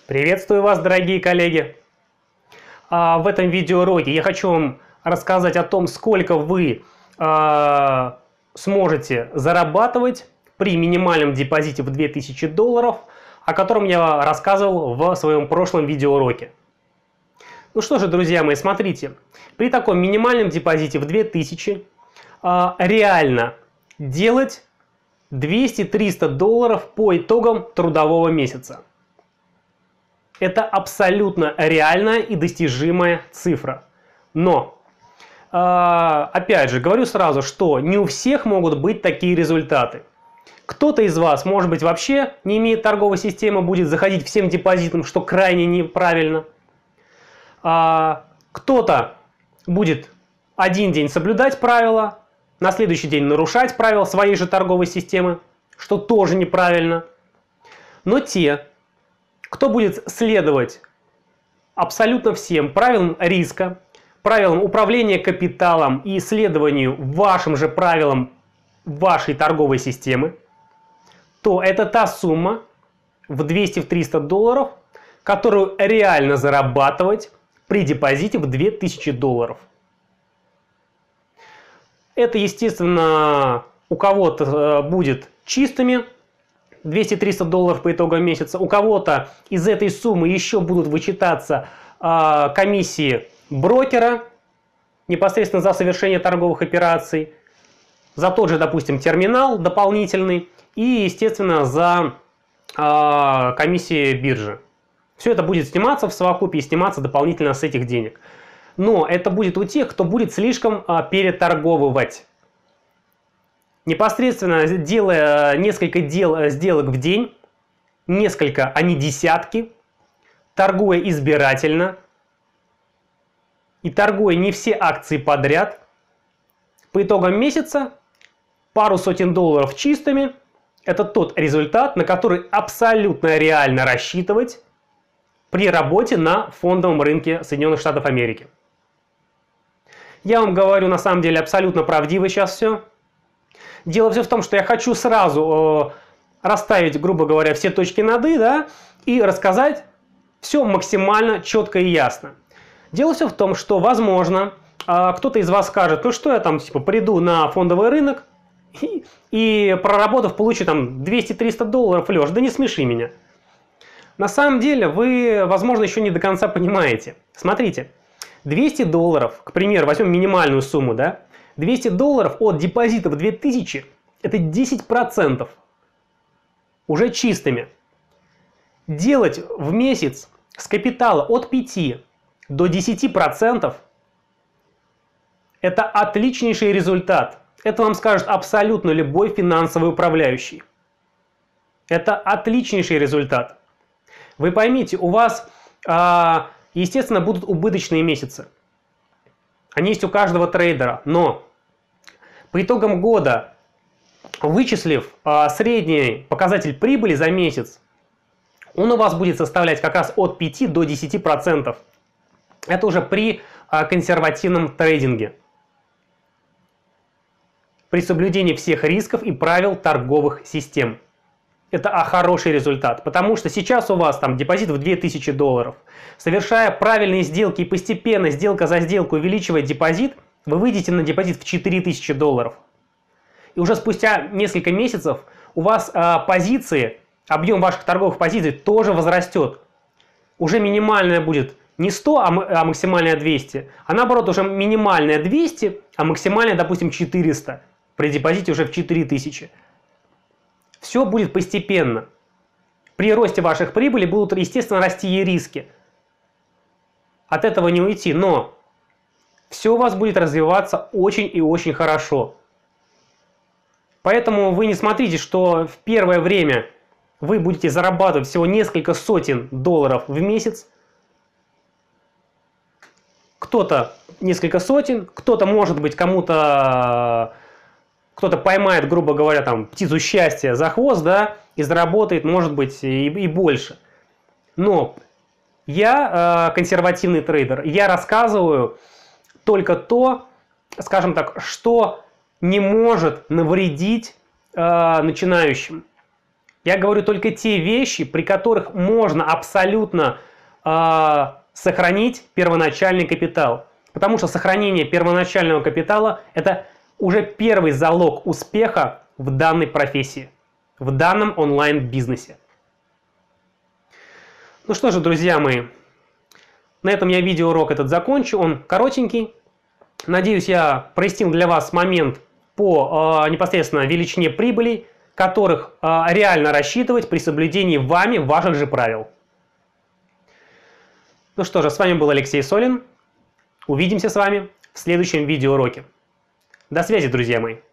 Приветствую вас, дорогие коллеги! В этом видеоуроке я хочу вам рассказать о том, сколько вы сможете зарабатывать при минимальном депозите в $2000, о котором я рассказывал в своем прошлом видеоуроке. Ну что же, друзья мои, смотрите, при таком минимальном депозите в 2000 реально делать $200-300 по итогам трудового месяца. Это абсолютно реальная и достижимая цифра. Но, опять же, говорю сразу, что не у всех могут быть такие результаты. Кто-то из вас, может быть, вообще не имеет торговой системы, будет заходить всем депозитом, что крайне неправильно. Кто-то будет один день соблюдать правила, на следующий день нарушать правила своей же торговой системы, что тоже неправильно. Но те, кто будет следовать абсолютно всем правилам риска, правилам управления капиталом и следованию вашим же правилам вашей торговой системы, то это та сумма в $200-300, которую реально зарабатывать при депозите в $2000. Это, естественно, у кого-то будет чистыми $200-300 по итогам месяца. У кого-то из этой суммы еще будут вычитаться комиссии брокера непосредственно за совершение торговых операций, за тот же, допустим, терминал дополнительный и, естественно, за комиссии биржи. Все это будет сниматься в совокупе и сниматься дополнительно с этих денег. Но это будет у тех, кто будет слишком переторговывать. Непосредственно делая несколько сделок в день, несколько, а не десятки, торгуя избирательно и торгуя не все акции подряд, по итогам месяца пару сотен долларов чистыми – это тот результат, на который абсолютно реально рассчитывать при работе на фондовом рынке Соединенных Штатов Америки. Я вам говорю на самом деле абсолютно правдиво сейчас все. Дело все в том, что я хочу сразу расставить, грубо говоря, все точки над «и», да, и рассказать все максимально четко и ясно. Дело все в том, что, возможно, кто-то из вас скажет, ну что я там, типа, приду на фондовый рынок и проработав, получу там $200-300, Леш, да не смеши меня. На самом деле вы, возможно, еще не до конца понимаете. Смотрите, $200, к примеру, возьмем минимальную сумму, да, $200 от депозита в 2000 – это 10% уже чистыми. Делать в месяц с капитала от 5 до 10% – это отличнейший результат. Это вам скажет абсолютно любой финансовый управляющий. Это отличнейший результат. Вы поймите, у вас, естественно, будут убыточные месяцы. Они есть у каждого трейдера, но по итогам года, вычислив средний показатель прибыли за месяц, он у вас будет составлять как раз от 5 до 10%. Это уже при консервативном трейдинге. При соблюдении всех рисков и правил торговых систем. Это хороший результат, потому что сейчас у вас там депозит в $2000. Совершая правильные сделки и постепенно, сделка за сделкой увеличивая депозит, вы выйдете на депозит в $4000. И уже спустя несколько месяцев у вас позиции, объем ваших торговых позиций тоже возрастет. Уже минимальная будет не 100, а максимальная 200, а наоборот уже минимальная 200, а максимальная, допустим, 400. При депозите уже в 4000. Все будет постепенно. При росте ваших прибылей будут, естественно, расти и риски. От этого не уйти, но все у вас будет развиваться очень и очень хорошо. Поэтому вы не смотрите, что в первое время вы будете зарабатывать всего несколько сотен долларов в месяц. Кто-то несколько сотен, кто-то, может быть, кто-то поймает, грубо говоря, там, птицу счастья за хвост, да, и заработает, может быть, и больше. Но я консервативный трейдер. Я рассказываю только то, скажем так, что не может навредить начинающим. Я говорю только те вещи, при которых можно абсолютно сохранить первоначальный капитал. Потому что сохранение первоначального капитала – это уже первый залог успеха в данной профессии, в данном онлайн-бизнесе. Ну что же, друзья мои, на этом я видеоурок этот закончу. Он коротенький. Надеюсь, я прояснил для вас момент по непосредственно величине прибылей, которых реально рассчитывать при соблюдении вами ваших же правил. Ну что же, с вами был Алексей Солин. Увидимся с вами в следующем видеоуроке. До связи, друзья мои.